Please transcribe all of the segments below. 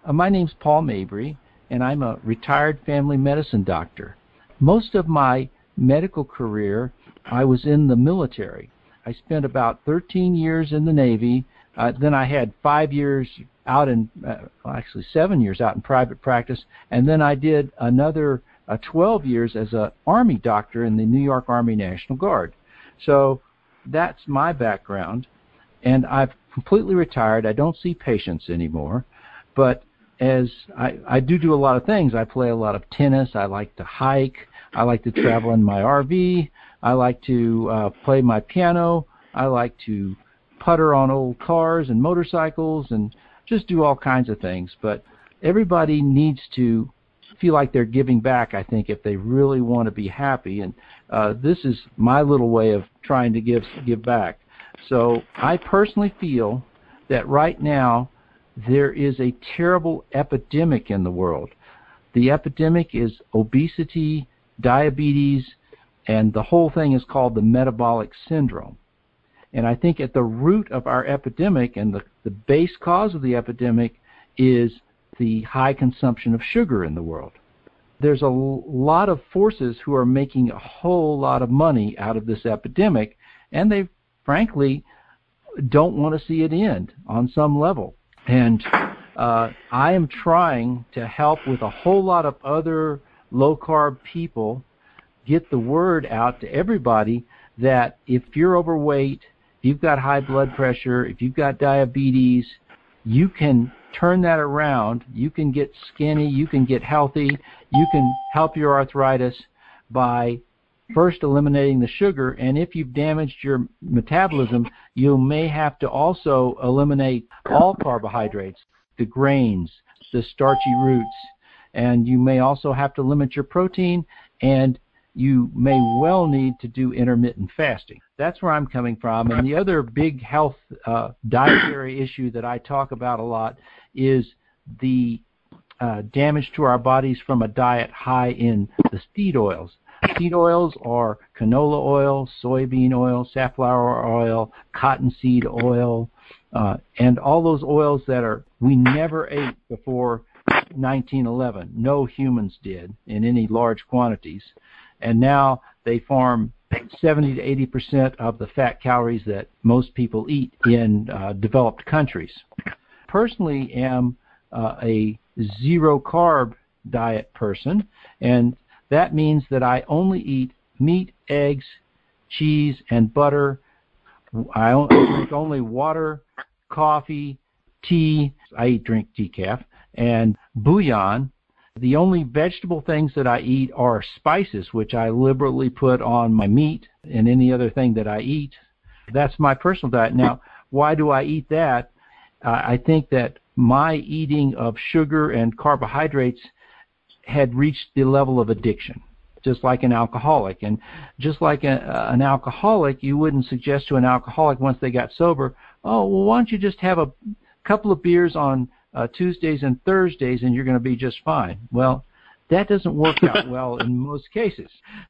My name's Paul Mabry, and I'm a retired family medicine doctor. Most of my medical career, I was in the military. I spent about 13 years in the Navy. Then I had 5 years out in, actually 7 years out in private practice, and then I did another 12 years as an Army doctor in the New York Army National Guard. So that's my background, and I've completely retired. I don't see patients anymore, but as I do a lot of things. I play a lot of tennis. I like to hike. I like to travel in my RV. I like to play my piano. I like to putter on old cars and motorcycles and just do all kinds of things. But everybody needs to feel like they're giving back, I think, if they really want to be happy. And this is my little way of trying to give back. So I personally feel that right now there is a terrible epidemic in the world. The epidemic is obesity, diabetes, and the whole thing is called the metabolic syndrome. And I think at the root of our epidemic and the base cause of the epidemic is the high consumption of sugar in the world. There's a lot of forces who are making a whole lot of money out of this epidemic, and they frankly don't want to see it end on some level. And I am trying to help with a whole lot of other low-carb people get the word out to everybody that if you're overweight, if you've got high blood pressure, if you've got diabetes, you can turn that around. You can get skinny. You can get healthy. You can help your arthritis by first eliminating the sugar, and if you've damaged your metabolism, you may have to also eliminate all carbohydrates, the grains, the starchy roots, and you may also have to limit your protein, and you may well need to do intermittent fasting. That's where I'm coming from. And the other big health dietary issue that I talk about a lot is the damage to our bodies from a diet high in the seed oils. Seed oils are canola oil, soybean oil, safflower oil, cottonseed oil, and all those oils that we never ate before 1911. No humans did in any large quantities. And now they form 70 to 80% of the fat calories that most people eat in developed countries. Personally, am a zero-carb diet person, and that means that I only eat meat, eggs, cheese, and butter. I drink only water, coffee, tea. I drink decaf, and bouillon. The only vegetable things that I eat are spices, which I liberally put on my meat and any other thing that I eat. That's my personal diet. Now, why do I eat that? I think that my eating of sugar and carbohydrates had reached the level of addiction, just like an alcoholic. And just like an alcoholic, you wouldn't suggest to an alcoholic once they got sober, oh, well, why don't you just have a couple of beers on Tuesdays and Thursdays and you're going to be just fine. Well, that doesn't work out well in most cases.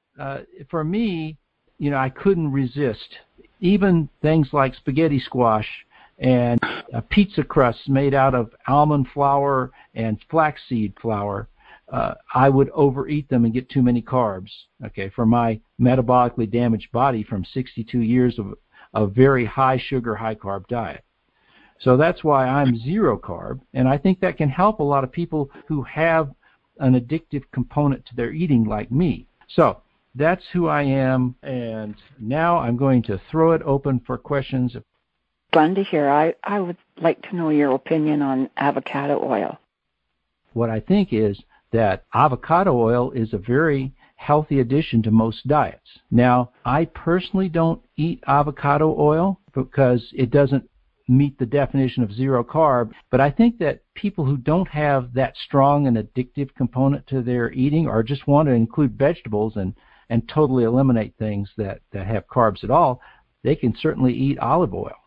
For me, I couldn't resist. Even things like spaghetti squash and pizza crusts made out of almond flour and flaxseed flour, I would overeat them and get too many carbs, for my metabolically damaged body from 62 years of a very high sugar, high carb diet. So that's why I'm zero carb, and I think that can help a lot of people who have an addictive component to their eating like me. So that's who I am, and now I'm going to throw it open for questions. Fun to hear. I would like to know your opinion on avocado oil. What I think is that avocado oil is a very healthy addition to most diets. Now, I personally don't eat avocado oil because it doesn't meet the definition of zero carb, but I think that people who don't have that strong and addictive component to their eating or just want to include vegetables and totally eliminate things that have carbs at all, they can certainly eat olive oil.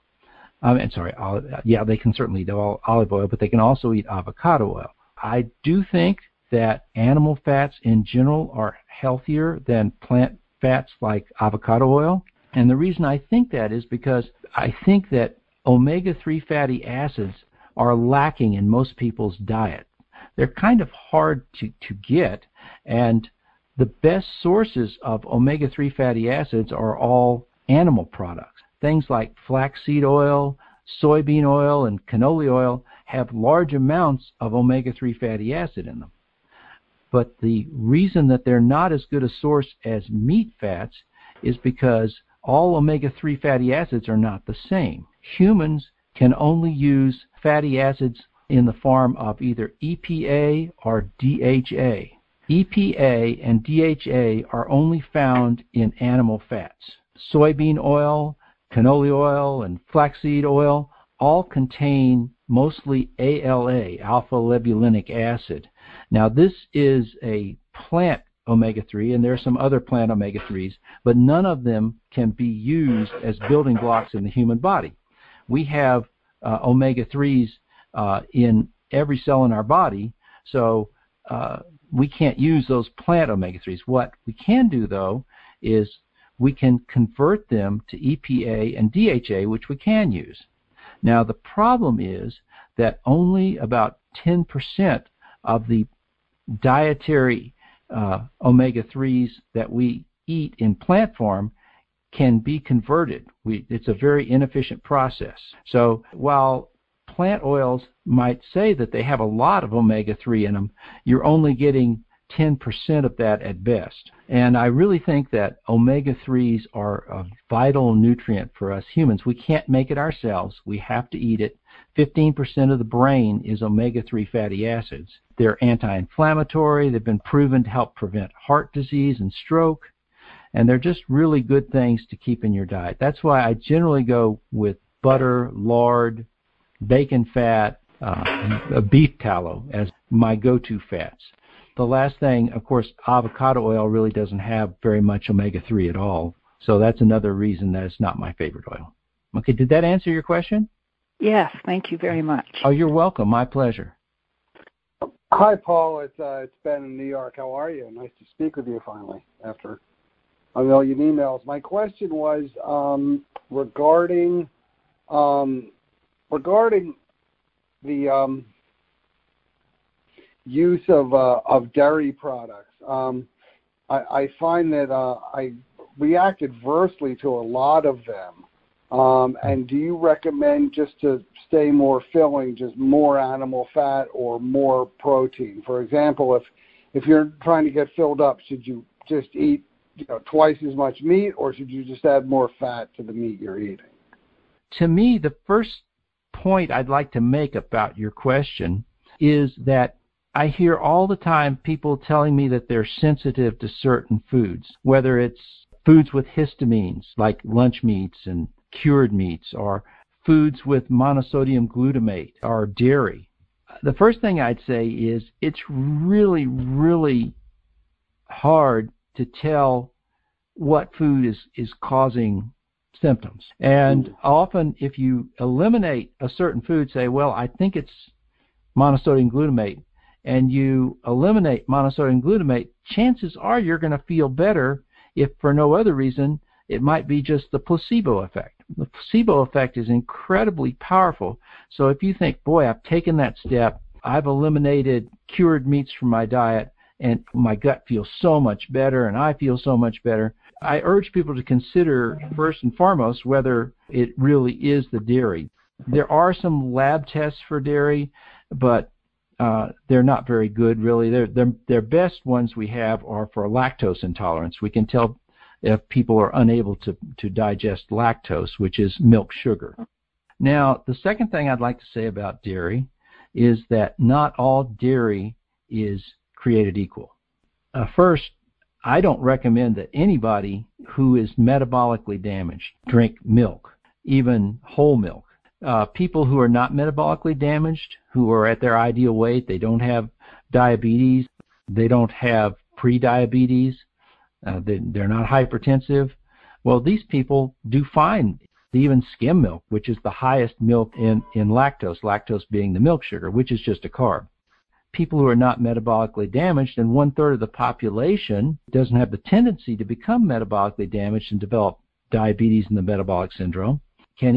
They can certainly eat olive oil, but they can also eat avocado oil. I do think that animal fats in general are healthier than plant fats like avocado oil, and the reason I think that is because I think that omega-3 fatty acids are lacking in most people's diet. They're kind of hard to get, and the best sources of omega-3 fatty acids are all animal products. Things like flaxseed oil, soybean oil, and canola oil have large amounts of omega-3 fatty acid in them. But the reason that they're not as good a source as meat fats is because all omega-3 fatty acids are not the same. Humans can only use fatty acids in the form of either EPA or DHA. EPA and DHA are only found in animal fats. Soybean oil, canola oil, and flaxseed oil all contain mostly ALA, alpha-libulinic acid. Now, this is a plant omega-3, and there are some other plant omega-3s, but none of them can be used as building blocks in the human body. We have omega-3s in every cell in our body, so we can't use those plant omega-3s. What we can do, though, is we can convert them to EPA and DHA, which we can use. Now, the problem is that only about 10% of the dietary omega-3s that we eat in plant form can be converted. It's a very inefficient process. So while plant oils might say that they have a lot of omega-3 in them, you're only getting 10% of that at best. And I really think that omega-3s are a vital nutrient for us humans. We can't make it ourselves. We have to eat it. 15% of the brain is omega-3 fatty acids. They're anti-inflammatory. They've been proven to help prevent heart disease and stroke. And they're just really good things to keep in your diet. That's why I generally go with butter, lard, bacon fat, beef tallow as my go-to fats. The last thing, of course, avocado oil really doesn't have very much omega-3 at all. So that's another reason that it's not my favorite oil. Okay, did that answer your question? Yes, thank you very much. Oh, you're welcome. My pleasure. Hi, Paul. It's Ben in New York. How are you? Nice to speak with you finally after a million emails. My question was regarding the use of dairy products. I find that I react adversely to a lot of them. And do you recommend just to stay more filling, just more animal fat or more protein? For example, if you're trying to get filled up, should you just eat twice as much meat, or should you just add more fat to the meat you're eating? To me, the first point I'd like to make about your question is that I hear all the time people telling me that they're sensitive to certain foods, whether it's foods with histamines like lunch meats and cured meats, or foods with monosodium glutamate or dairy. The first thing I'd say is it's really, really hard to tell what food is causing symptoms. And often if you eliminate a certain food, say, well, I think it's monosodium glutamate, and you eliminate monosodium glutamate, chances are you're going to feel better. If for no other reason, it might be just the placebo effect. The placebo effect is incredibly powerful. So if you think, boy, I've taken that step, I've eliminated cured meats from my diet, and my gut feels so much better, and I feel so much better, I urge people to consider first and foremost whether it really is the dairy. There are some lab tests for dairy, but they're not very good, really. Their best ones we have are for lactose intolerance. We can tell if people are unable to digest lactose, which is milk sugar. Now, the second thing I'd like to say about dairy is that not all dairy is created equal. First, I don't recommend that anybody who is metabolically damaged drink milk, even whole milk. People who are not metabolically damaged, who are at their ideal weight, they don't have diabetes, they don't have pre-diabetes, they're not hypertensive, well, these people do fine. Even skim milk, which is the highest milk in lactose being the milk sugar, which is just a carb. People who are not metabolically damaged, and 1/3 of the population doesn't have the tendency to become metabolically damaged and develop diabetes and the metabolic syndrome, can eat a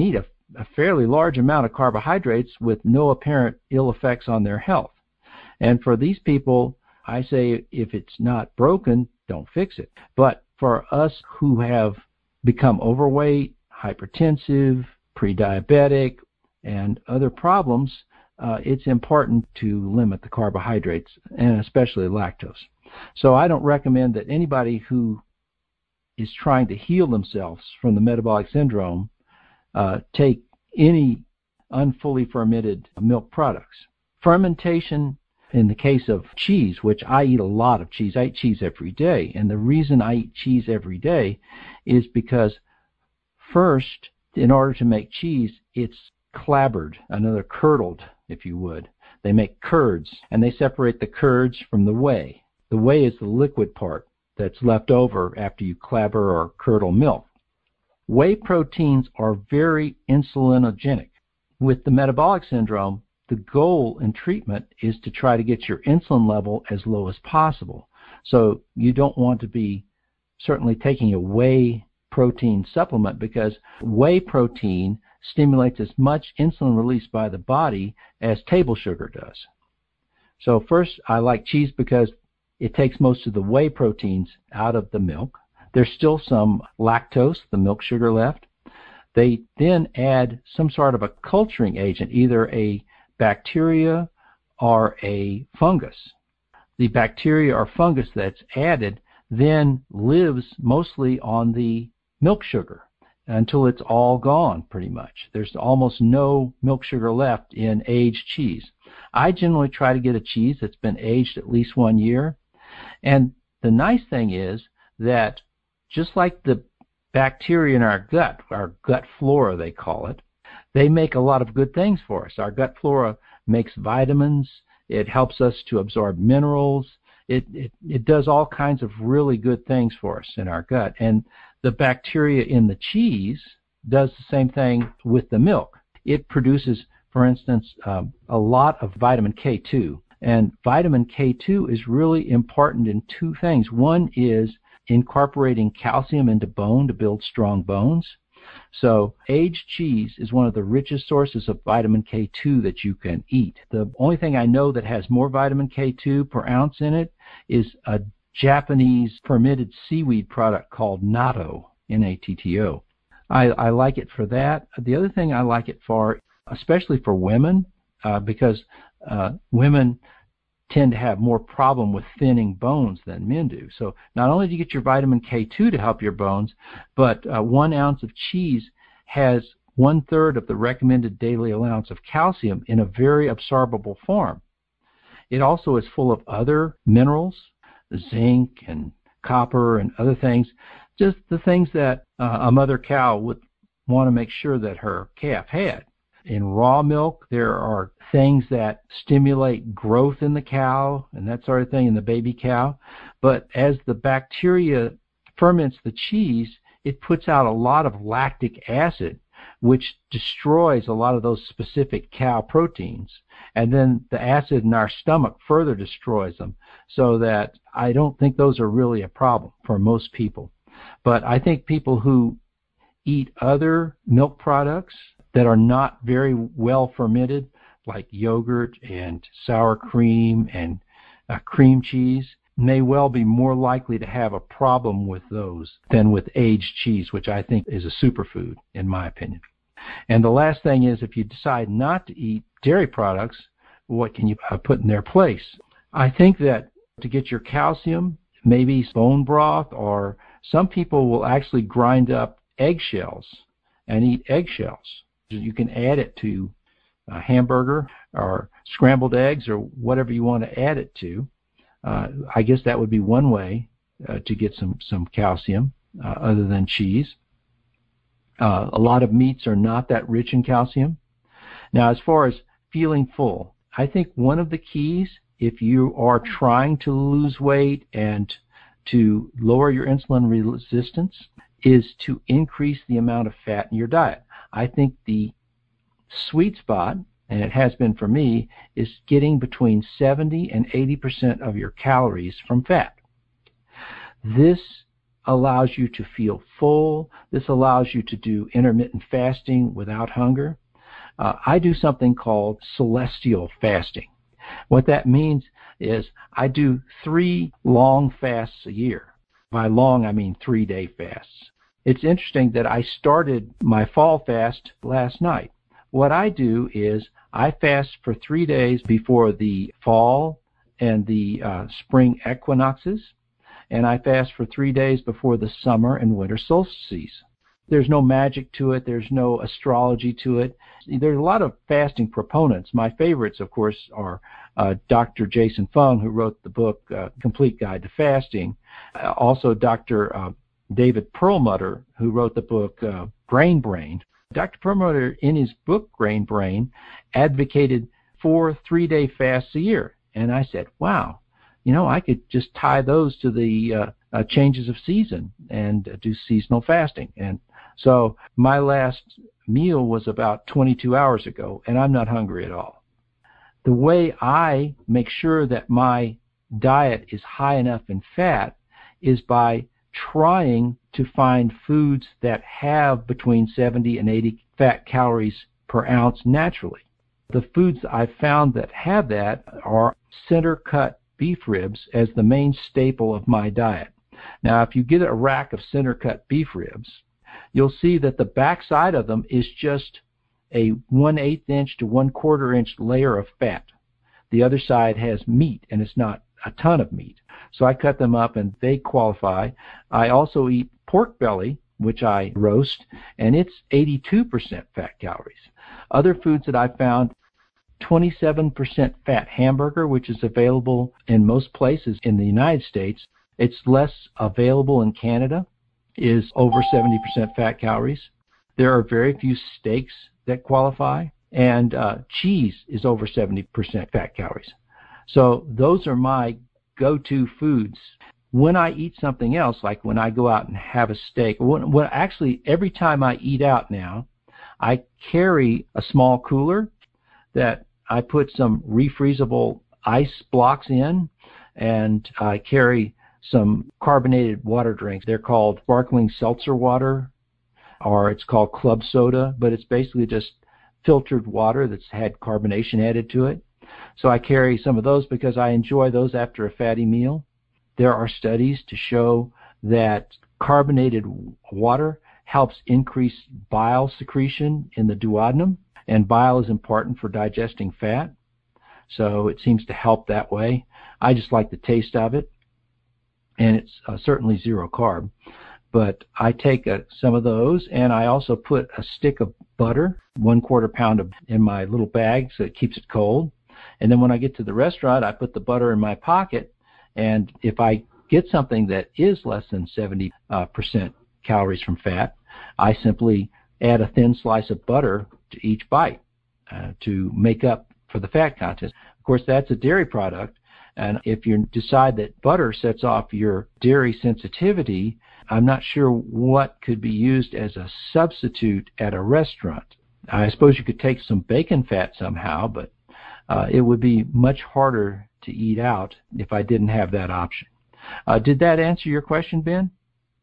a fairly large amount of carbohydrates with no apparent ill effects on their health. And for these people, I say if it's not broken, don't fix it. But for us who have become overweight, hypertensive, pre-diabetic, and other problems, it's important to limit the carbohydrates, and especially lactose. So I don't recommend that anybody who is trying to heal themselves from the metabolic syndrome take any unfully fermented milk products. Fermentation, in the case of cheese, which I eat a lot of cheese, I eat cheese every day, and the reason I eat cheese every day is because first, in order to make cheese, it's clabbered, another curdled, if you would. They make curds, and they separate the curds from the whey. The whey is the liquid part that's left over after you clabber or curdle milk. Whey proteins are very insulinogenic. With the metabolic syndrome, the goal in treatment is to try to get your insulin level as low as possible. So you don't want to be certainly taking a whey protein supplement, because whey protein stimulates as much insulin release by the body as table sugar does. So first, I like cheese because it takes most of the whey proteins out of the milk. There's still some lactose, the milk sugar, left. They then add some sort of a culturing agent, either a bacteria or a fungus. The bacteria or fungus that's added then lives mostly on the milk sugar until it's all gone, pretty much. There's almost no milk sugar left in aged cheese. I generally try to get a cheese that's been aged at least 1 year. And the nice thing is that just like the bacteria in our gut flora they call it, they make a lot of good things for us. Our gut flora makes vitamins. It helps us to absorb minerals. It does all kinds of really good things for us in our gut. And the bacteria in the cheese does the same thing with the milk. It produces, for instance, a lot of vitamin K2. And vitamin K2 is really important in two things. One is incorporating calcium into bone to build strong bones. So aged cheese is one of the richest sources of vitamin K2 that you can eat. The only thing I know that has more vitamin K2 per ounce in it is a Japanese fermented seaweed product called natto, N-A-T-T-O. I like it for that. The other thing I like it for, especially for women, because women tend to have more problem with thinning bones than men do. So not only do you get your vitamin K2 to help your bones, but 1 ounce of cheese has 1/3 of the recommended daily allowance of calcium in a very absorbable form. It also is full of other minerals, zinc and copper and other things, just the things that a mother cow would want to make sure that her calf had. In raw milk, there are things that stimulate growth in the cow and that sort of thing in the baby cow. But as the bacteria ferments the cheese, it puts out a lot of lactic acid, which destroys a lot of those specific cow proteins. And then the acid in our stomach further destroys them, so that I don't think those are really a problem for most people. But I think people who eat other milk products that are not very well fermented, like yogurt and sour cream and cream cheese, may well be more likely to have a problem with those than with aged cheese, which I think is a superfood, in my opinion. And the last thing is, if you decide not to eat dairy products, what can you put in their place? I think that to get your calcium, maybe bone broth, or some people will actually grind up eggshells and eat eggshells. You can add it to a hamburger or scrambled eggs or whatever you want to add it to. I guess that would be one way to get some calcium other than cheese. A lot of meats are not that rich in calcium. Now, as far as feeling full, I think one of the keys, if you are trying to lose weight and to lower your insulin resistance, is to increase the amount of fat in your diet. I think the sweet spot, and it has been for me, is getting between 70 and 80% of your calories from fat. This allows you to feel full. This allows you to do intermittent fasting without hunger. I do something called celestial fasting. What that means is I do 3 long fasts a year. By long, I mean 3-day fasts. It's interesting that I started my fall fast last night. What I do is I fast for 3 days before the fall and the spring equinoxes, and I fast for 3 days before the summer and winter solstices. There's no magic to it. There's no astrology to it. There's a lot of fasting proponents. My favorites, of course, are Dr. Jason Fung, who wrote the book Complete Guide to Fasting. Also, Dr. David Perlmutter, who wrote the book Grain Brain. Dr. Perlmutter, in his book Grain Brain, advocated 4 3-day fasts a year. And I said, wow, I could just tie those to the changes of season and do seasonal fasting. And so my last meal was about 22 hours ago, and I'm not hungry at all. The way I make sure that my diet is high enough in fat is by trying to find foods that have between 70 and 80 fat calories per ounce naturally. The foods I've found that have that are center-cut beef ribs as the main staple of my diet. Now, if you get a rack of center-cut beef ribs, you'll see that the backside of them is just a 1/8 inch to 1/4 inch layer of fat. The other side has meat, and it's not a ton of meat. So I cut them up, and they qualify. I also eat pork belly, which I roast, and it's 82% fat calories. Other foods that I found, 27% fat hamburger, which is available in most places in the United States. It's less available in Canada, is over 70% fat calories. There are very few steaks that qualify, and cheese is over 70% fat calories. So those are my go-to foods. When I eat something else, like when I go out and have a steak, actually every time I eat out now, I carry a small cooler that I put some refreezable ice blocks in, and I carry some carbonated water drinks. They're called sparkling seltzer water, or it's called club soda, but it's basically just filtered water that's had carbonation added to it. So I carry some of those because I enjoy those after a fatty meal. There are studies to show that carbonated water helps increase bile secretion in the duodenum, and bile is important for digesting fat. So it seems to help that way. I just like the taste of it, and it's certainly 0 carb. But I take some of those, and I also put a stick of butter, 1/4 pound in my little bag so it keeps it cold. And then when I get to the restaurant, I put the butter in my pocket, and if I get something that is less than 70% calories from fat, I simply add a thin slice of butter to each bite to make up for the fat content. Of course, that's a dairy product, and if you decide that butter sets off your dairy sensitivity, I'm not sure what could be used as a substitute at a restaurant. I suppose you could take some bacon fat somehow, but it would be much harder to eat out if I didn't have that option. Did that answer your question, Ben?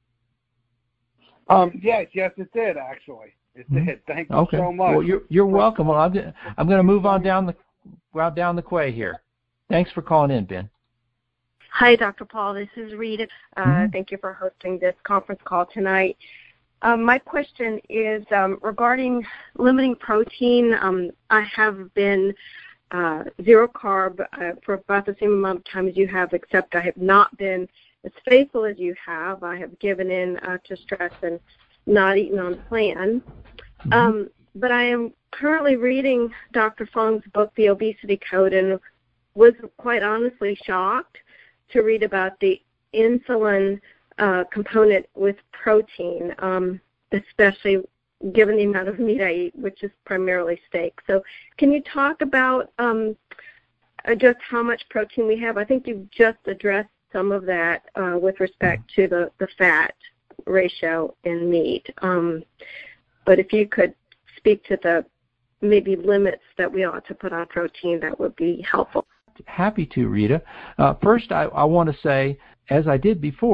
Yes, it did, actually. It did. Thank you so much. Well, you're welcome. Well, I'm going to move on down the quay here. Thanks for calling in, Ben. Hi, Dr. Paul. This is Rita. Thank you for hosting this conference call tonight. My question is regarding limiting protein. I have been 0 carb for about the same amount of time as you have, except I have not been as faithful as you have. I have given in to stress and not eaten on plan. But I am currently reading Dr. Fung's book, The Obesity Code, and was quite honestly shocked to read about the insulin component with protein, especially given the amount of meat I eat, which is primarily steak. So can you talk about just how much protein we have? I think you've just addressed some of that with respect to the fat ratio in meat. But if you could speak to the maybe limits that we ought to put on protein, that would be helpful. Happy to, Rita. First, I want to say, as I did before,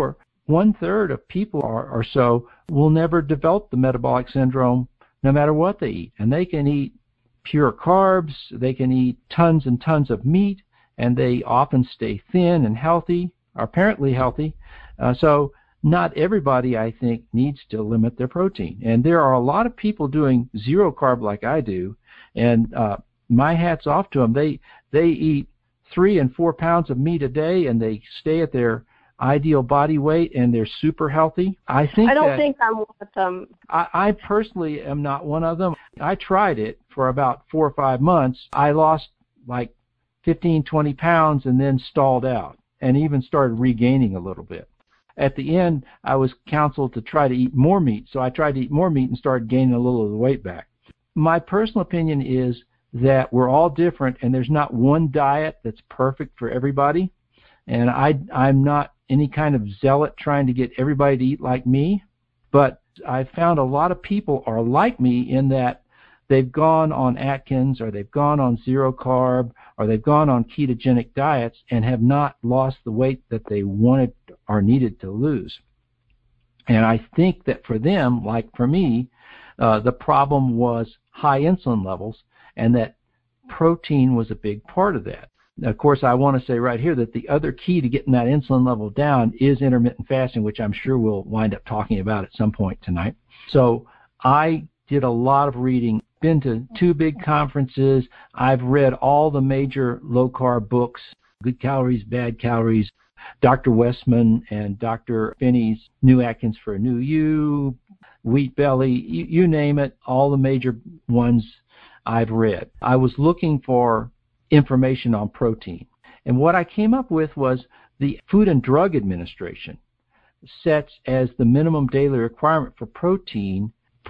1/3 of people or so will never develop the metabolic syndrome no matter what they eat. And they can eat pure carbs, they can eat tons and tons of meat, and they often stay thin and healthy, or apparently healthy. So not everybody, I think, needs to limit their protein. And there are a lot of people doing zero carb like I do, and my hat's off to them. They eat 3 and 4 pounds of meat a day, and they stay at their ideal body weight, and they're super healthy. I don't think I'm one of them. I personally am not one of them. I tried it for about 4 or 5 months. I lost like 15, 20 pounds and then stalled out and even started regaining a little bit. At the end, I was counseled to try to eat more meat, so I tried to eat more meat and started gaining a little of the weight back. My personal opinion is that we're all different, and there's not one diet that's perfect for everybody. And I'm not any kind of zealot trying to get everybody to eat like me, but I found a lot of people are like me in that they've gone on Atkins, or they've gone on zero carb, or they've gone on ketogenic diets and have not lost the weight that they wanted or needed to lose. And I think that for them, like for me, the problem was high insulin levels, and that protein was a big part of that. Now, of course, I want to say right here that the other key to getting that insulin level down is intermittent fasting, which I'm sure we'll wind up talking about at some point tonight. So I did a lot of reading, been to 2 big conferences. I've read all the major low-carb books, Good Calories, Bad Calories, Dr. Westman and Dr. Finney's New Atkins for a New You, Wheat Belly, you name it, all the major ones I've read. I was looking for information on protein. And what I came up with was the Food and Drug Administration sets as the minimum daily requirement for protein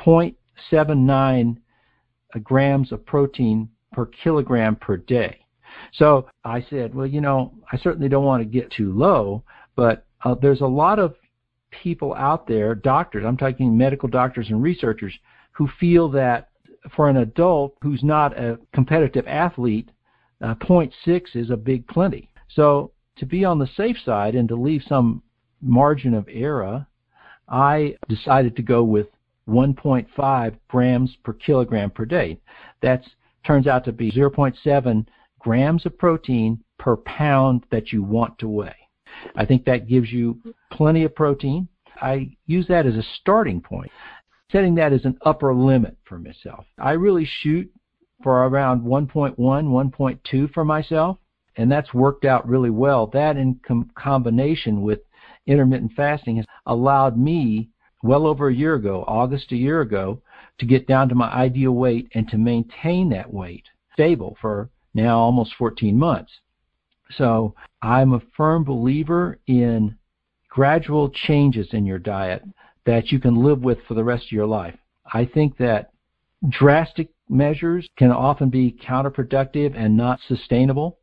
0.79 grams of protein per kilogram per day. So I said, well, I certainly don't want to get too low, but there's a lot of people out there, doctors, I'm talking medical doctors and researchers, who feel that for an adult who's not a competitive athlete, 0.6 is a big plenty. So to be on the safe side and to leave some margin of error, I decided to go with 1.5 grams per kilogram per day. That turns out to be 0.7 grams of protein per pound that you want to weigh. I think that gives you plenty of protein. I use that as a starting point, setting that as an upper limit for myself. I really shoot for around 1.1, 1.2 for myself, and that's worked out really well. That in combination with intermittent fasting has allowed me, well over a year ago, August a year ago, to get down to my ideal weight and to maintain that weight stable for now almost 14 months. So I'm a firm believer in gradual changes in your diet that you can live with for the rest of your life. I think that drastic measures can often be counterproductive and not sustainable.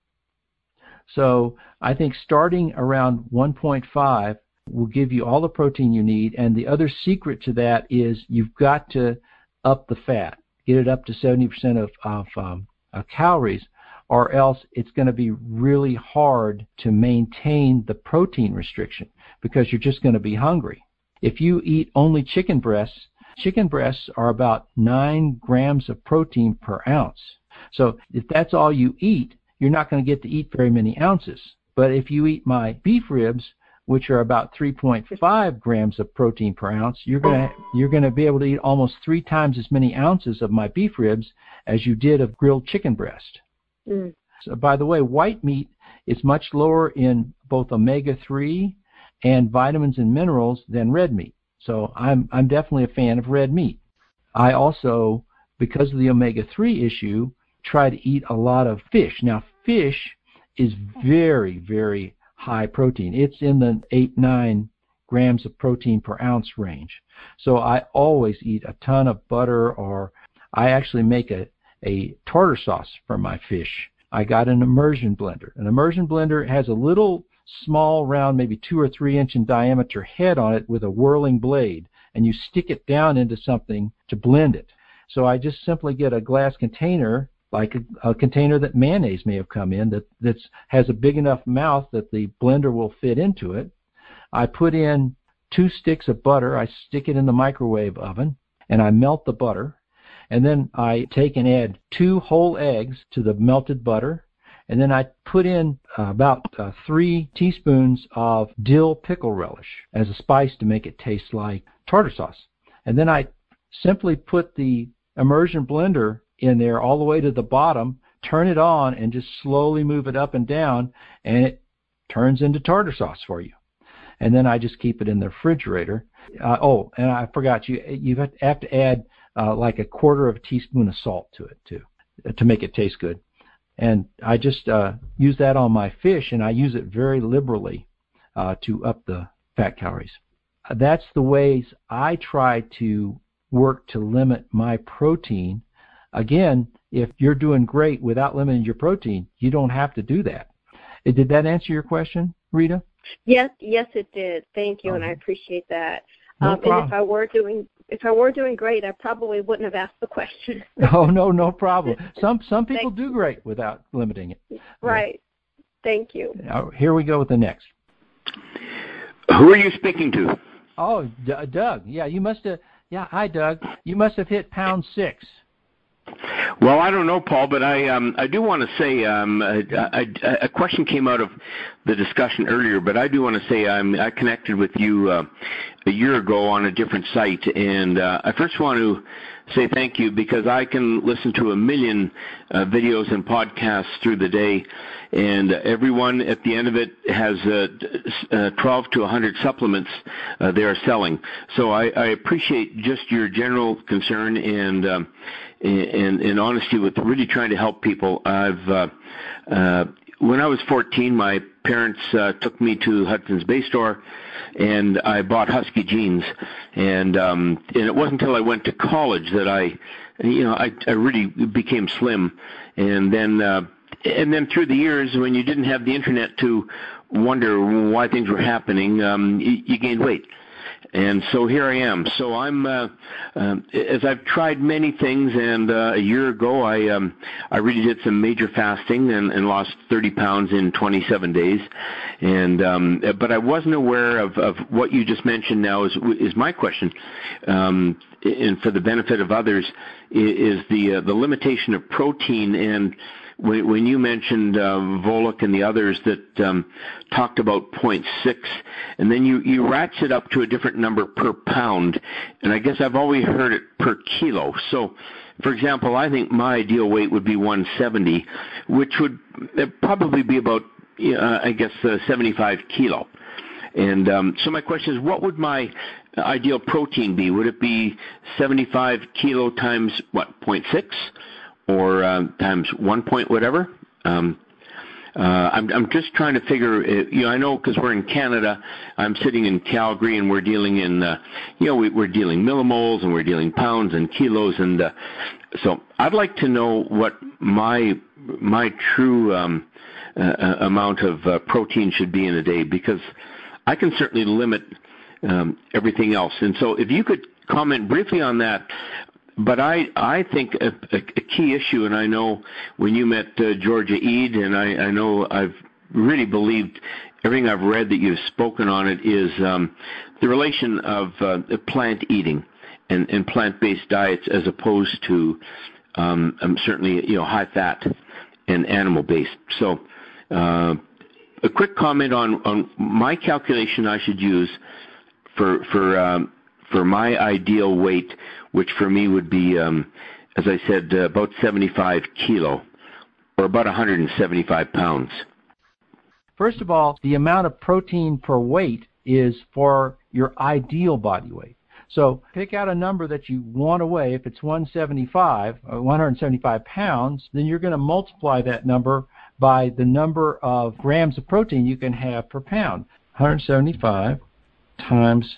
So I think starting around 1.5 will give you all the protein you need, and the other secret to that is you've got to up the fat, get it up to 70% of calories, or else it's going to be really hard to maintain the protein restriction because you're just going to be hungry. If you eat only chicken breasts are about 9 grams of protein per ounce. So if that's all you eat, you're not going to get to eat very many ounces. But if you eat my beef ribs, which are about 3.5 grams of protein per ounce, you're going to be able to eat almost 3 times as many ounces of my beef ribs as you did of grilled chicken breast. Mm. So, by the way, white meat is much lower in both omega-3 and vitamins and minerals than red meat. So I'm definitely a fan of red meat. I also, because of the omega-3 issue, try to eat a lot of fish. Now, fish is very, very high protein. It's in the 8-9 grams of protein per ounce range. So I always eat a ton of butter, or I actually make a tartar sauce for my fish. I got an immersion blender. An immersion blender has a little small, round, maybe 2 or 3 inch in diameter head on it with a whirling blade, and you stick it down into something to blend it. So I just simply get a glass container, like a container that mayonnaise may have come in, that has a big enough mouth that the blender will fit into it. I put in 2 sticks of butter. I stick it in the microwave oven, and I melt the butter. And then I take and add 2 whole eggs to the melted butter. And then I put in about 3 teaspoons of dill pickle relish as a spice to make it taste like tartar sauce. And then I simply put the immersion blender in there all the way to the bottom, turn it on, and just slowly move it up and down, and it turns into tartar sauce for you. And then I just keep it in the refrigerator. And I forgot, you have to add like a 1/4 teaspoon of salt to it too, to make it taste good. And I just use that on my fish, and I use it very liberally to up the fat calories. That's the ways I try to work to limit my protein. Again, if you're doing great without limiting your protein, you don't have to do that. Did that answer your question, Rita? Yes, it did. Thank you, and I appreciate that. No problem. And if I were doing great, I probably wouldn't have asked the question. Oh, no problem. Some people do great without limiting it. Right. Yeah. Thank you. Here we go with the next. Who are you speaking to? Oh, Doug. Yeah, you must have. Yeah, hi, Doug. You must have hit pound 6. Well, I don't know, Paul, but I do want to say a question came out of the discussion earlier, but I do want to say I connected with you a year ago on a different site, and I first want to say thank you because I can listen to 1 million videos and podcasts through the day, and everyone at the end of it has 12 to 100 supplements they are selling. So I appreciate just your general concern and honesty with really trying to help people. When I was 14, my parents took me to Hudson's Bay store, and I bought Husky jeans. And it wasn't until I went to college that I really became slim. And then through the years, when you didn't have the internet to wonder why things were happening, you gained weight. And so here I am. So I'm, as I've tried many things, and a year ago I really did some major fasting and lost 30 pounds in 27 days. And but I wasn't aware of what you just mentioned. Now is my question, and for the benefit of others, is the limitation of protein. And when you mentioned Volek and the others that talked about 0.6, and then you ratchet up to a different number per pound, and I guess I've always heard it per kilo. So, for example, I think my ideal weight would be 170, which would probably be about, 75 kilo. And so my question is, what would my ideal protein be? Would it be 75 kilo times, 0.6? Or times 1 point whatever. I'm just trying to figure. I know because we're in Canada. I'm sitting in Calgary, and we're dealing in. We're dealing millimoles, and we're dealing pounds and kilos, and so I'd like to know what my true amount of protein should be in a day, because I can certainly limit everything else. And so, if you could comment briefly on that. But I think a key issue, and I know when you met Georgia Ede, and I know I've really believed everything I've read that you've spoken on it, is the relation of plant eating and plant-based diets as opposed to certainly high fat and animal-based. So a quick comment on my calculation I should use for my ideal weight, which for me would be, as I said, about 75 kilo, or about 175 pounds. First of all, the amount of protein per weight is for your ideal body weight. So pick out a number that you want to weigh. If it's 175 or 175 pounds, then you're going to multiply that number by the number of grams of protein you can have per pound. 175 times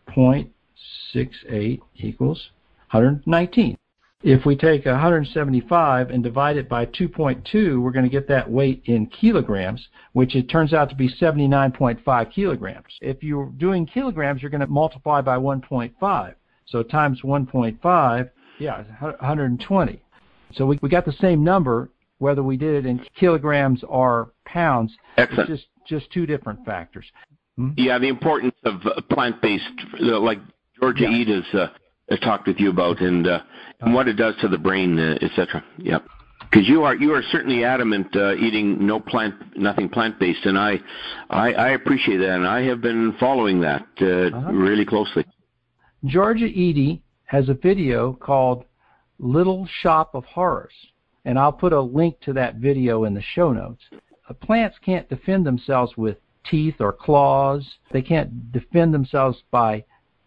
0.68 equals 119. If we take 175 and divide it by 2.2, we're going to get that weight in kilograms, which it turns out to be 79.5 kilograms. If you're doing kilograms, you're going to multiply by 1.5. So times 1.5, 120. So we got the same number, whether we did it in kilograms or pounds. Excellent. It's just two different factors. Yeah, the importance of plant-based, like Georgia Eat has talked with you about, and what it does to the brain, etc. Yep. Because you are certainly adamant eating nothing plant-based, and I appreciate that, and I have been following that really closely. Georgia Eady has a video called Little Shop of Horrors, and I'll put a link to that video in the show notes. Plants can't defend themselves with teeth or claws. They can't defend themselves by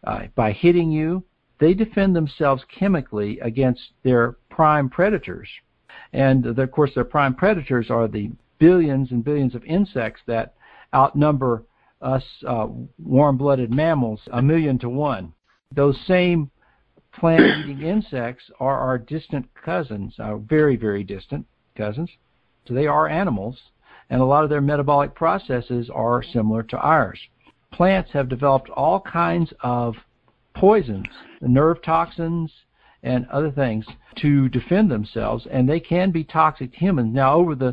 hitting you. They defend themselves chemically against their prime predators. And, of course, their prime predators are the billions and billions of insects that outnumber us warm-blooded mammals 1,000,000 to 1. Those same plant-eating insects are our distant cousins, our very, very distant cousins. So they are animals, and a lot of their metabolic processes are similar to ours. Plants have developed all kinds of poisons, nerve toxins, and other things to defend themselves, and they can be toxic to humans. Now, over the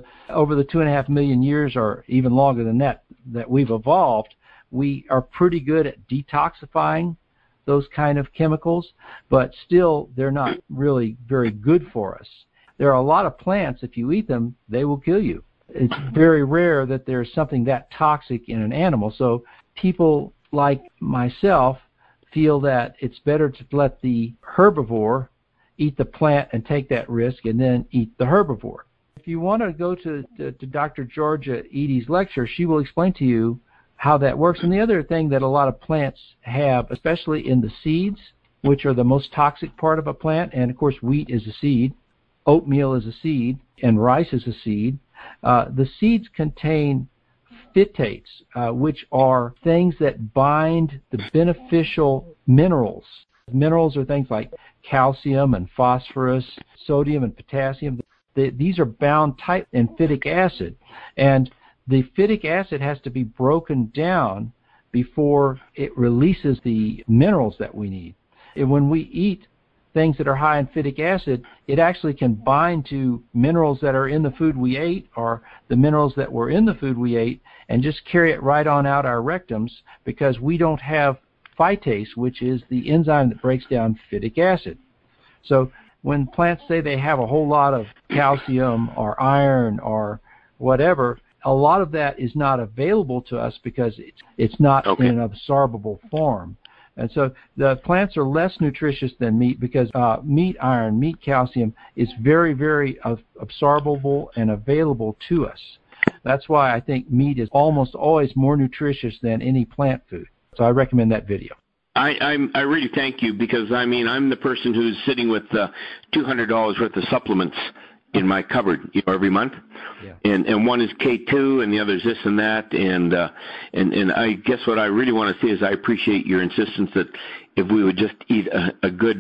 2.5 million years, or even longer than that we've evolved, we are pretty good at detoxifying those kind of chemicals, but still they're not really very good for us. There are a lot of plants, if you eat them, they will kill you. It's very rare that there's something that toxic in an animal. So people like myself feel that it's better to let the herbivore eat the plant and take that risk and then eat the herbivore. If you want to go to Dr. Georgia Eady's lecture, she will explain to you how that works. And the other thing that a lot of plants have, especially in the seeds, which are the most toxic part of a plant, and of course wheat is a seed, oatmeal is a seed, and rice is a seed, the seeds contain phytates, which are things that bind the beneficial minerals. Minerals are things like calcium and phosphorus, sodium and potassium. These are bound tight in phytic acid, and the phytic acid has to be broken down before it releases the minerals that we need. And when we eat things that are high in phytic acid, it actually can bind to minerals that are in the food we ate or the minerals that were in the food we ate and just carry it right on out our rectums because we don't have phytase, which is the enzyme that breaks down phytic acid. So when plants say they have a whole lot of calcium or iron or whatever, a lot of that is not available to us because it's not in an absorbable form. And so the plants are less nutritious than meat because meat iron, meat calcium is very, very absorbable and available to us. That's why I think meat is almost always more nutritious than any plant food. So I recommend that video. I really thank you because, I mean, I'm the person who's sitting with $200 worth of supplements in my cupboard every month. Yeah. And one is K2 and the other is this and that. And I guess what I really want to say is I appreciate your insistence that if we would just eat a good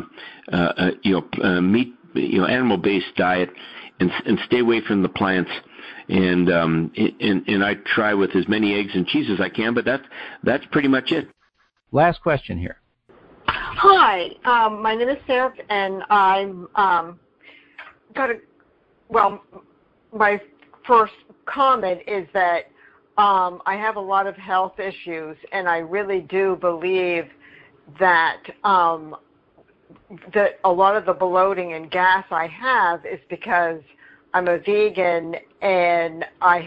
meat, animal-based diet and stay away from the plants. And I try with as many eggs and cheese as I can, but that's pretty much it. Last question here. Hi, my name is Sarah, and I'm my first comment is that I have a lot of health issues, and I really do believe that that a lot of the bloating and gas I have is because I'm a vegan, and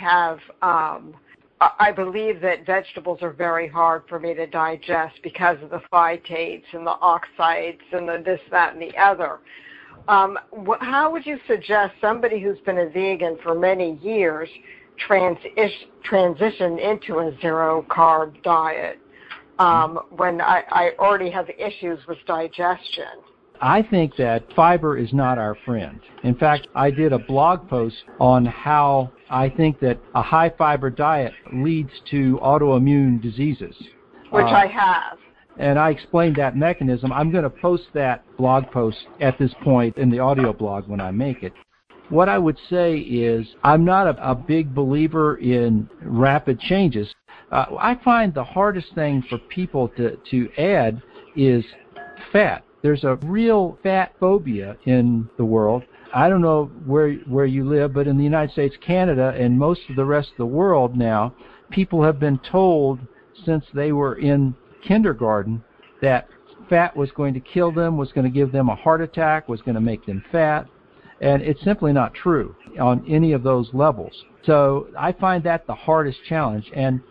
I believe that vegetables are very hard for me to digest because of the phytates and the oxides and the this, that, and the other. How would you suggest somebody who's been a vegan for many years transition into a zero-carb diet when I already have issues with digestion? I think that fiber is not our friend. In fact, I did a blog post on how I think that a high-fiber diet leads to autoimmune diseases. Which I have. And I explained that mechanism. I'm going to post that blog post at this point in the audio blog when I make it. What I would say is I'm not a big believer in rapid changes. I find the hardest thing for people to add is fat. There's a real fat phobia in the world. I don't know where you live, but in the United States, Canada, and most of the rest of the world now, people have been told since they were in kindergarten that fat was going to kill them, was going to give them a heart attack, was going to make them fat. And it's simply not true on any of those levels. So I find that the hardest challenge. And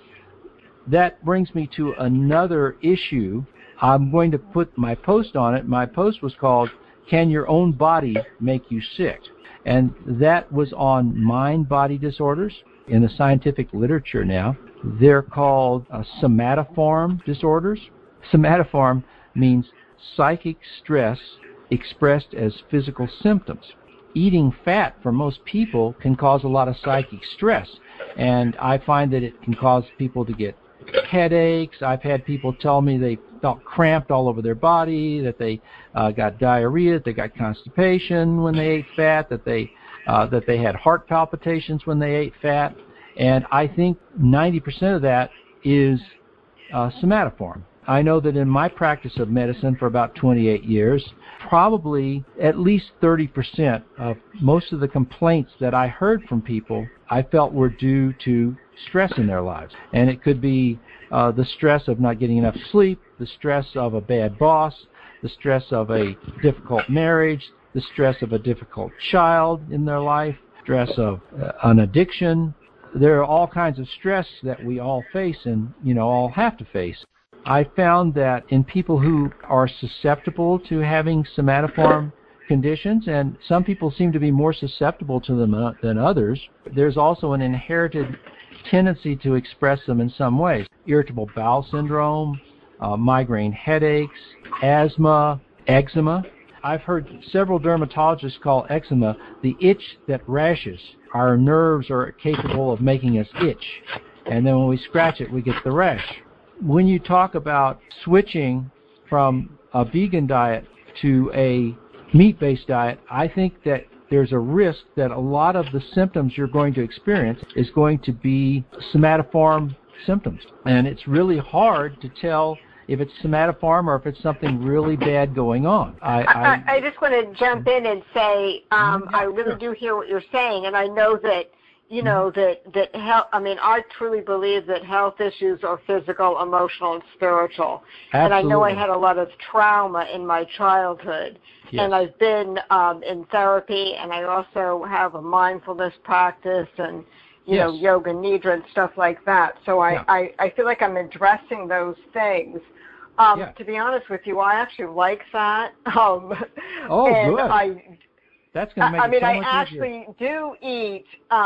that brings me to another issue. I'm going to put my post on it. My post was called, "Can Your Own Body Make You Sick?" And that was on mind-body disorders. In the scientific literature now, they're called somatoform disorders. Somatoform means psychic stress expressed as physical symptoms. Eating fat for most people can cause a lot of psychic stress, and I find that it can cause people to get headaches. I've had people tell me they felt cramped all over their body, that they got diarrhea, that they got constipation when they ate fat, that they had heart palpitations when they ate fat, and I think 90% of that is somatoform. I know that in my practice of medicine for about 28 years, probably at least 30% of most of the complaints that I heard from people I felt were due to stress in their lives. And it could be the stress of not getting enough sleep, the stress of a bad boss, the stress of a difficult marriage, the stress of a difficult child in their life, stress of an addiction. There are all kinds of stress that we all face and, all have to face. I found that in people who are susceptible to having somatoform conditions, and some people seem to be more susceptible to them than others, there's also an inherited tendency to express them in some ways. Irritable bowel syndrome, migraine headaches, asthma, eczema. I've heard several dermatologists call eczema the itch that rashes. Our nerves are capable of making us itch, and then when we scratch it, we get the rash. When you talk about switching from a vegan diet to a meat-based diet, I think that there's a risk that a lot of the symptoms you're going to experience is going to be somatoform symptoms. And it's really hard to tell if it's somatoform or if it's something really bad going on. I just want to jump in and say I really do hear what you're saying, and I know that that health, I truly believe that health issues are physical, emotional, and spiritual. Absolutely. And I know I had a lot of trauma in my childhood. Yes. And I've been in therapy, and I also have a mindfulness practice and, yoga nidra and stuff like that. So I feel like I'm addressing those things. To be honest with you, I actually like that. Good. That's going to make it so much easier. I actually do eat,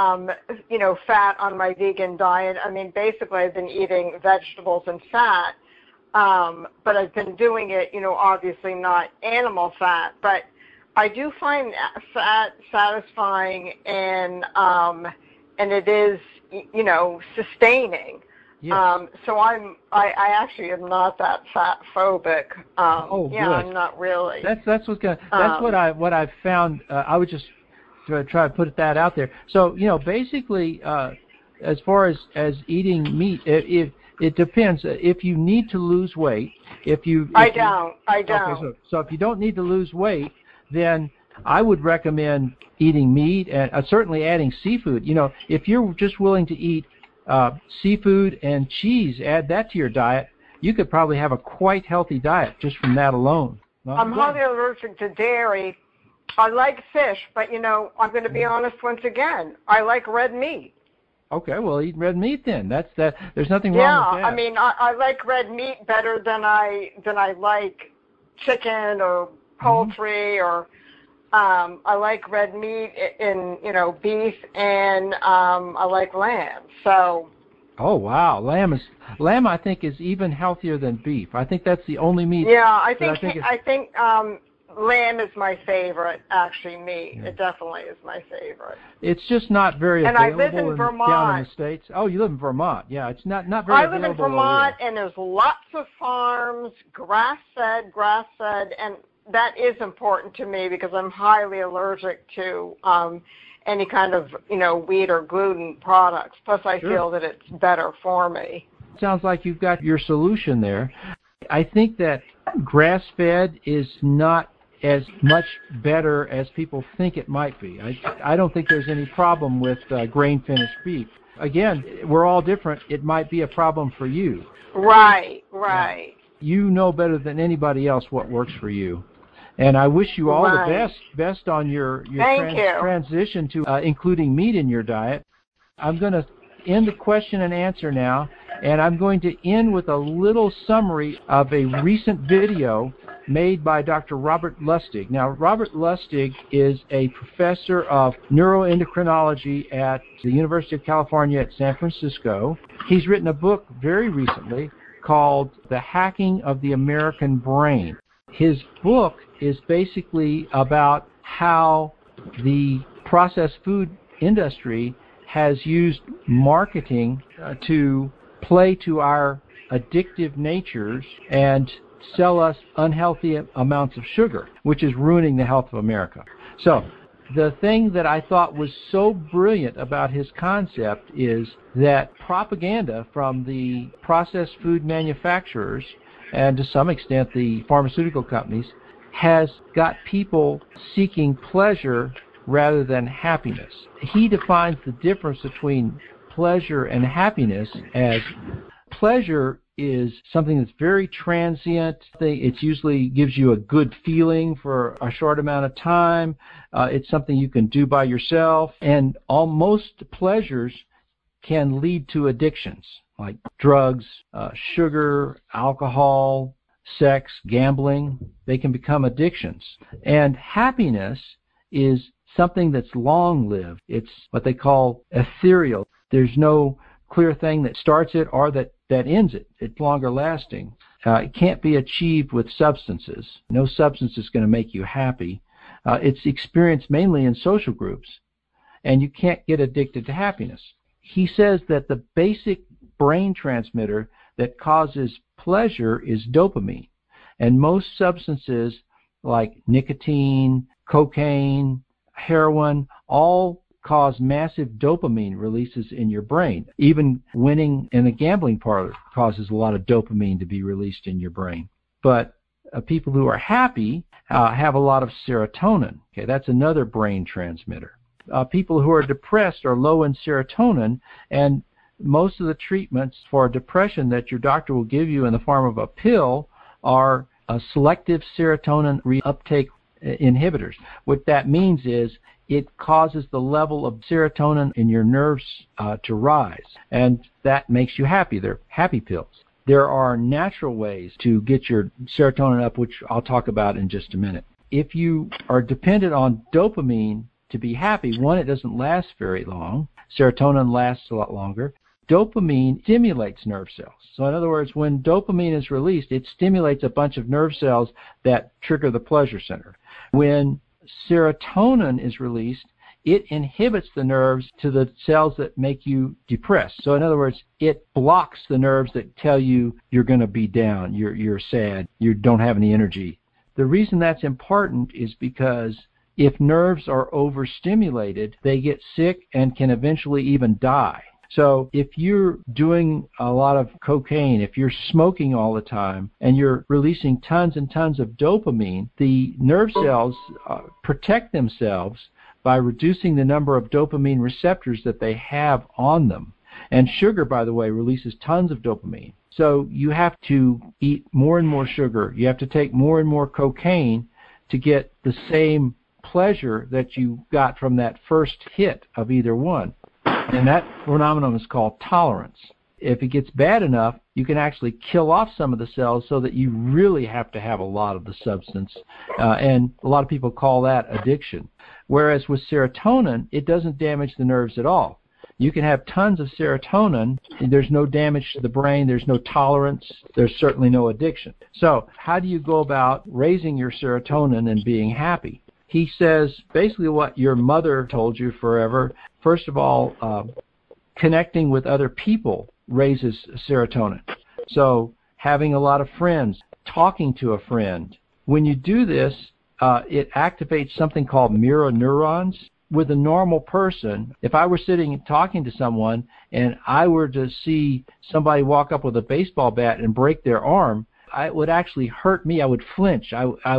fat on my vegan diet. Basically I've been eating vegetables and fat, but I've been doing it, obviously not animal fat. But I do find fat satisfying and it is, sustaining. Yes. So I actually am not that fat phobic. Good. I'm not really. That's what I've found. I would just try to put that out there. So basically, as far as eating meat, it depends. If you need to lose weight, I don't. Okay, so if you don't need to lose weight, then I would recommend eating meat and certainly adding seafood. If you're just willing to eat seafood and cheese, add that to your diet, you could probably have a quite healthy diet just from that alone. I'm highly allergic to dairy. I like fish, but I'm going to be honest once again. I like red meat. Okay, well, eat red meat then. There's nothing wrong with that. Yeah, I like red meat better than I like chicken or poultry or. I like red meat in beef, and I like lamb. So. Oh wow, lamb I think is even healthier than beef. I think that's the only meat. Yeah, I think lamb is my favorite. Actually, meat. Yeah. It definitely is my favorite. It's just not very available. And I live in Vermont. Down in the States. Oh, you live in Vermont. Yeah, it's not very available. I live in Vermont, and there's lots of farms, grass-fed, and that is important to me because I'm highly allergic to any kind of, wheat or gluten products. Plus, I feel that it's better for me. Sounds like you've got your solution there. I think that grass-fed is not as much better as people think it might be. I don't think there's any problem with grain-finished beef. Again, we're all different. It might be a problem for you. Right. You know better than anybody else what works for you. And I wish you all the best on your transition to including meat in your diet. I'm going to end the question and answer now, and I'm going to end with a little summary of a recent video made by Dr. Robert Lustig. Now, Robert Lustig is a professor of neuroendocrinology at the University of California at San Francisco. He's written a book very recently called The Hacking of the American Brain. His book is basically about how the processed food industry has used marketing to play to our addictive natures and sell us unhealthy amounts of sugar, which is ruining the health of America. So the thing that I thought was so brilliant about his concept is that propaganda from the processed food manufacturers and to some extent the pharmaceutical companies has got people seeking pleasure rather than happiness. He defines the difference between pleasure and happiness as pleasure is something that's very transient. It usually gives you a good feeling for a short amount of time. It's something you can do by yourself. And most pleasures can lead to addictions like drugs, sugar, alcohol, sex, gambling. They can become addictions. And happiness is something that's long-lived. It's what they call ethereal. There's no clear thing that starts it or that ends it. It's longer lasting. It can't be achieved with substances. No substance is going to make you happy. It's experienced mainly in social groups, and you can't get addicted to happiness. He says that the basic brain transmitter that causes pleasure is dopamine, and most substances like nicotine, cocaine, heroin, all cause massive dopamine releases in your brain. Even winning in a gambling parlor causes a lot of dopamine to be released in your brain. But people who are happy have a lot of serotonin. Okay, that's another brain transmitter. People who are depressed are low in serotonin, and most of the treatments for depression that your doctor will give you in the form of a pill are selective serotonin reuptake inhibitors. What that means is it causes the level of serotonin in your nerves to rise, and that makes you happy. They're happy pills. There are natural ways to get your serotonin up, which I'll talk about in just a minute. If you are dependent on dopamine to be happy, one, it doesn't last very long. Serotonin lasts a lot longer. Dopamine stimulates nerve cells. So in other words, when dopamine is released, it stimulates a bunch of nerve cells that trigger the pleasure center. When serotonin is released, it inhibits the nerves to the cells that make you depressed. So in other words, it blocks the nerves that tell you you're going to be down, you're sad, you don't have any energy. The reason that's important is because if nerves are overstimulated, they get sick and can eventually even die. So if you're doing a lot of cocaine, if you're smoking all the time, and you're releasing tons and tons of dopamine, the nerve cells protect themselves by reducing the number of dopamine receptors that they have on them. And sugar, by the way, releases tons of dopamine. So you have to eat more and more sugar. You have to take more and more cocaine to get the same pleasure that you got from that first hit of either one. And that phenomenon is called tolerance. If it gets bad enough, you can actually kill off some of the cells so that you really have to have a lot of the substance. And a lot of people call that addiction. Whereas with serotonin, it doesn't damage the nerves at all. You can have tons of serotonin, and there's no damage to the brain, there's no tolerance, there's certainly no addiction. So how do you go about raising your serotonin and being happy? He says basically what your mother told you forever. First of all, connecting with other people raises serotonin. So having a lot of friends, talking to a friend. When you do this, it activates something called mirror neurons. With a normal person, if I were sitting and talking to someone and I were to see somebody walk up with a baseball bat and break their arm, it would actually hurt me. I would flinch.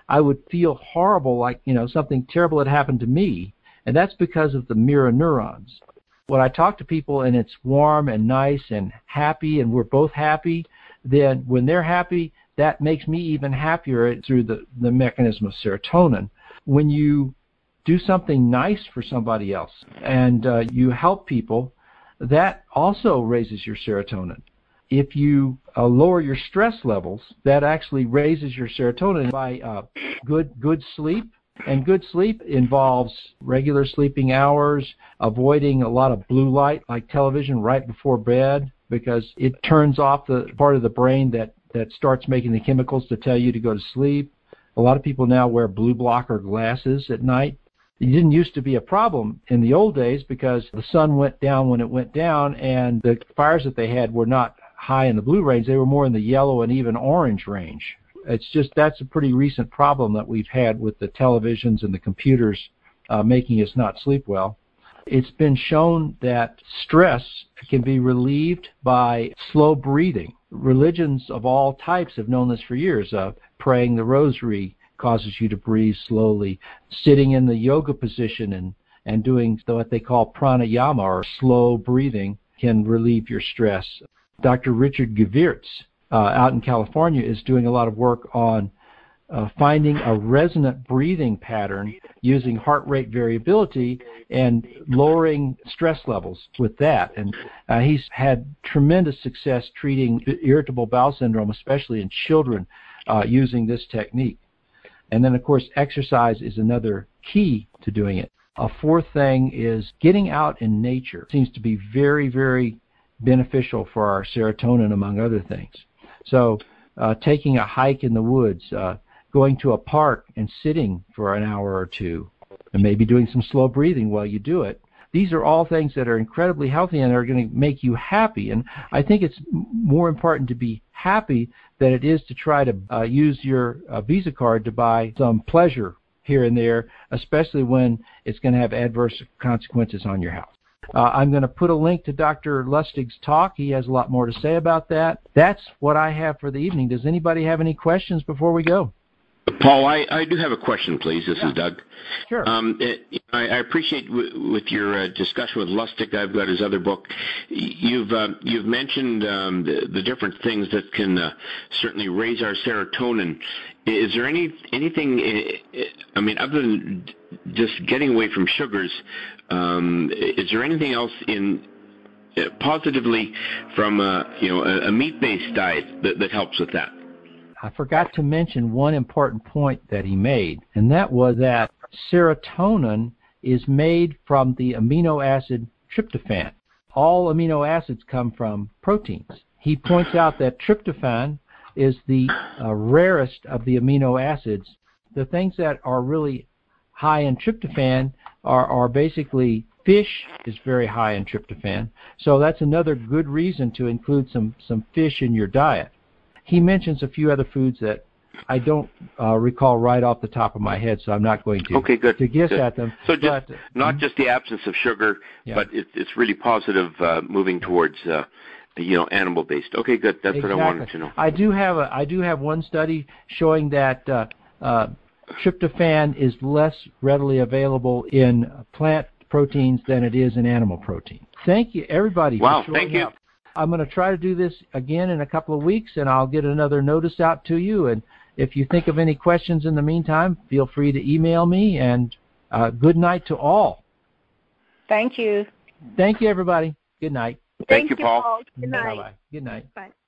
I would feel horrible, like, something terrible had happened to me, and that's because of the mirror neurons. When I talk to people and it's warm and nice and happy and we're both happy, then when they're happy, that makes me even happier through the mechanism of serotonin. When you do something nice for somebody else and you help people, that also raises your serotonin. If you lower your stress levels, that actually raises your serotonin by good sleep. And good sleep involves regular sleeping hours, avoiding a lot of blue light like television right before bed, because it turns off the part of the brain that starts making the chemicals to tell you to go to sleep. A lot of people now wear blue blocker glasses at night. It didn't used to be a problem in the old days because the sun went down when it went down, and the fires that they had were not high in the blue range. They were more in the yellow and even orange range. It's just that's a pretty recent problem that we've had with the televisions and the computers making us not sleep well. It's been shown that stress can be relieved by slow breathing. Religions of all types have known this for years. Praying the rosary causes you to breathe slowly. Sitting in the yoga position and doing what they call pranayama, or slow breathing, can relieve your stress. Dr. Richard Gewirtz out in California is doing a lot of work on finding a resonant breathing pattern using heart rate variability and lowering stress levels with that. And he's had tremendous success treating irritable bowel syndrome, especially in children, using this technique. And then, of course, exercise is another key to doing it. A fourth thing is getting out in nature. It seems to be very, very beneficial for our serotonin, among other things. So taking a hike in the woods, going to a park and sitting for an hour or two, and maybe doing some slow breathing while you do it. These are all things that are incredibly healthy and are going to make you happy. And I think it's more important to be happy than it is to try to use your Visa card to buy some pleasure here and there, especially when it's going to have adverse consequences on your health. I'm going to put a link to Dr. Lustig's talk. He has a lot more to say about that. That's what I have for the evening. Does anybody have any questions before we go? Paul, I do have a question, please. This is Doug. Sure. I appreciate with your discussion with Lustig. I've got his other book. You've mentioned the different things that can certainly raise our serotonin. Is there anything? I mean, other than just getting away from sugars, is there anything else in positively from a meat-based diet that helps with that? I forgot to mention one important point that he made, and that was that serotonin is made from the amino acid tryptophan. All amino acids come from proteins. He points out that tryptophan is the rarest of the amino acids. The things that are really high in tryptophan are basically fish is very high in tryptophan. So that's another good reason to include some fish in your diet. He mentions a few other foods that I don't recall right off the top of my head, so I'm not going to guess at them. So not just the absence of sugar, but it's really positive moving towards animal-based. Okay, good. That's exactly what I wanted to know. I do have one study showing that tryptophan is less readily available in plant proteins than it is in animal protein. Thank you, everybody. Wow, for showing thank you. up. I'm going to try to do this again in a couple of weeks, and I'll get another notice out to you. And if you think of any questions in the meantime, feel free to email me. And good night to all. Thank you. Thank you, everybody. Good night. Thank you, Paul. Good night. Bye-bye. Good night. Bye.